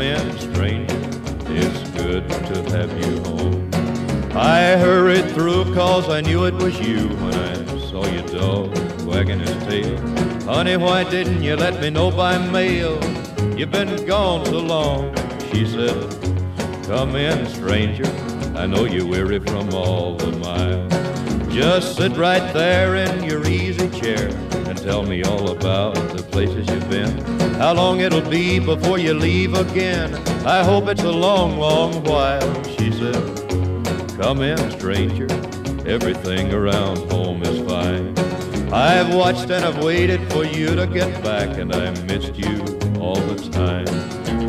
Come in, stranger, it's good to have you home. I hurried through 'cause I knew it was you when I saw your dog wagging his tail. Honey, why didn't you let me know by mail? You've been gone so long. She said, come in, stranger, I know you're weary from all the miles. Just sit right there in your easy chair and tell me all about the places you've been. How long it'll be before you leave again. I hope it's a long, long while. She said, come in, stranger, everything around home is fine. I've watched and I've waited for you to get back, and I missed you all the time.